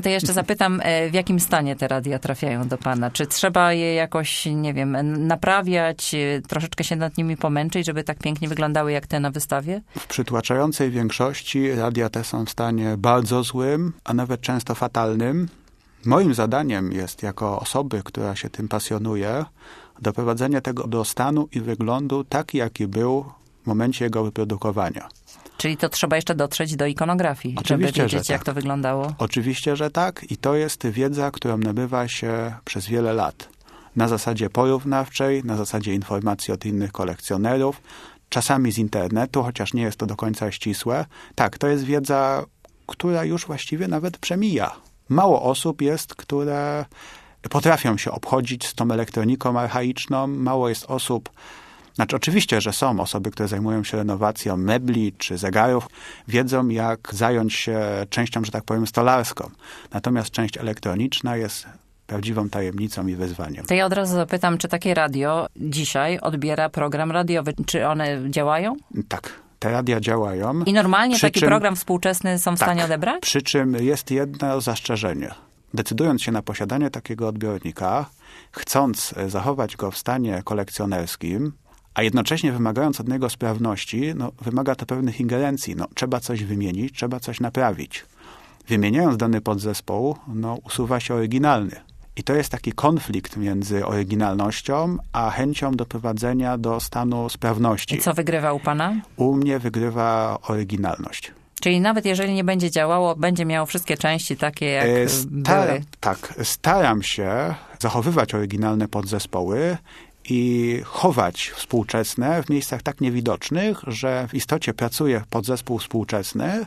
to jeszcze zapytam, w jakim stanie te radia trafiają do pana? Czy trzeba je jakoś, nie wiem, naprawiać, troszeczkę się nad nimi pomęczyć, żeby tak pięknie wyglądały jak te na wystawie? W przytłaczającej większości radia te są w stanie bardzo złym, a nawet często fatalnym. Moim zadaniem jest, jako osoby, która się tym pasjonuje, doprowadzenie tego do stanu i wyglądu taki, jaki był w momencie jego wyprodukowania. Czyli to trzeba jeszcze dotrzeć do ikonografii, Oczywiście, żeby wiedzieć, że jak tak. to wyglądało? Oczywiście, że tak. I to jest wiedza, którą nabywa się przez wiele lat. Na zasadzie porównawczej, na zasadzie informacji od innych kolekcjonerów, czasami z internetu, chociaż nie jest to do końca ścisłe. Tak, to jest wiedza, która już właściwie nawet przemija. Mało osób jest, które potrafią się obchodzić z tą elektroniką archaiczną. Mało jest osób, znaczy oczywiście, że są osoby, które zajmują się renowacją mebli czy zegarów, wiedzą, jak zająć się częścią, że tak powiem, stolarską. Natomiast część elektroniczna jest prawdziwą tajemnicą i wyzwaniem. To ja od razu zapytam, czy takie radio dzisiaj odbiera program radiowy? Czy one działają? Tak, te radia działają. I normalnie taki program współczesny są w stanie odebrać? Przy czym jest jedno zastrzeżenie. Decydując się na posiadanie takiego odbiornika, chcąc zachować go w stanie kolekcjonerskim, a jednocześnie wymagając od niego sprawności, wymaga to pewnych ingerencji. Trzeba coś wymienić, trzeba coś naprawić. Wymieniając dany podzespoł, usuwa się oryginalny. I to jest taki konflikt między oryginalnością, a chęcią doprowadzenia do stanu sprawności. I co wygrywa u pana? U mnie wygrywa oryginalność. Czyli nawet jeżeli nie będzie działało, będzie miało wszystkie części takie, jak były? Tak, staram się zachowywać oryginalne podzespoły i chować współczesne w miejscach tak niewidocznych, że w istocie pracuje podzespół współczesny,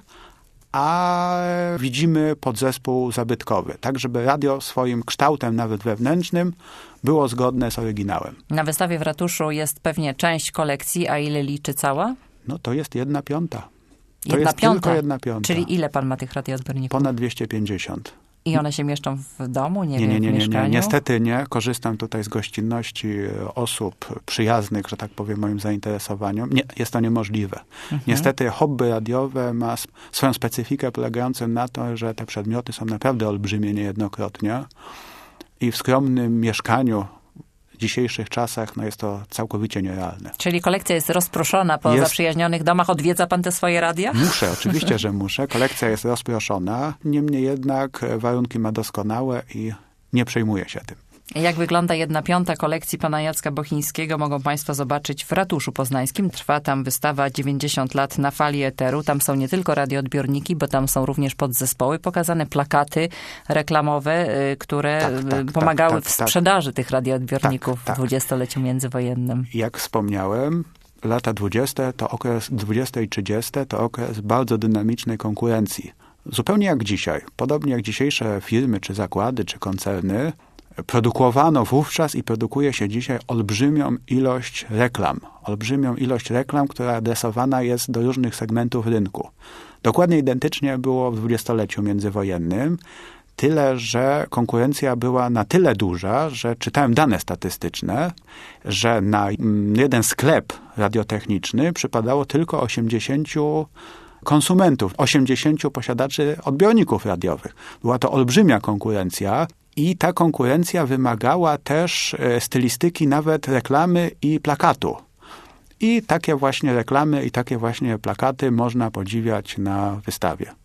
a widzimy podzespół zabytkowy. Tak, żeby radio swoim kształtem, nawet wewnętrznym, było zgodne z oryginałem. Na wystawie w ratuszu jest pewnie część kolekcji, a ile liczy cała? To jest 1/5. To 1/5? jest tylko 1/5. Czyli ile pan ma tych radioodbiorników? Ponad 250. I one się mieszczą w domu? Nie, Nie, w mieszkaniu? niestety nie. Korzystam tutaj z gościnności osób przyjaznych, że tak powiem, moim zainteresowaniom. Nie, jest to niemożliwe. Niestety hobby radiowe ma swoją specyfikę polegającą na to, że te przedmioty są naprawdę olbrzymie niejednokrotnie i w skromnym mieszkaniu w dzisiejszych czasach jest to całkowicie nierealne. Czyli kolekcja jest rozproszona po zaprzyjaźnionych domach. Odwiedza pan te swoje radia? Muszę, oczywiście, że muszę. Kolekcja jest rozproszona. Niemniej jednak warunki ma doskonałe i nie przejmuję się tym. Jak wygląda 1/5 kolekcji pana Jacka Bochińskiego, mogą państwo zobaczyć w Ratuszu Poznańskim. Trwa tam wystawa 90 lat na fali eteru. Tam są nie tylko radioodbiorniki, bo tam są również podzespoły, pokazane plakaty reklamowe, które pomagały w sprzedaży tych radioodbiorników w dwudziestoleciu międzywojennym. Jak wspomniałem, lata 20 to okres 20 i 30 to okres bardzo dynamicznej konkurencji. Zupełnie jak dzisiaj. Podobnie jak dzisiejsze firmy, czy zakłady, czy koncerny, produkowano wówczas i produkuje się dzisiaj olbrzymią ilość reklam. Olbrzymią ilość reklam, która adresowana jest do różnych segmentów rynku. Dokładnie identycznie było w dwudziestoleciu międzywojennym. Tyle, że konkurencja była na tyle duża, że czytałem dane statystyczne, że na jeden sklep radiotechniczny przypadało tylko 80 konsumentów, 80 posiadaczy odbiorników radiowych. Była to olbrzymia konkurencja. I ta konkurencja wymagała też stylistyki nawet reklamy i plakatu. I takie właśnie reklamy i takie właśnie plakaty można podziwiać na wystawie.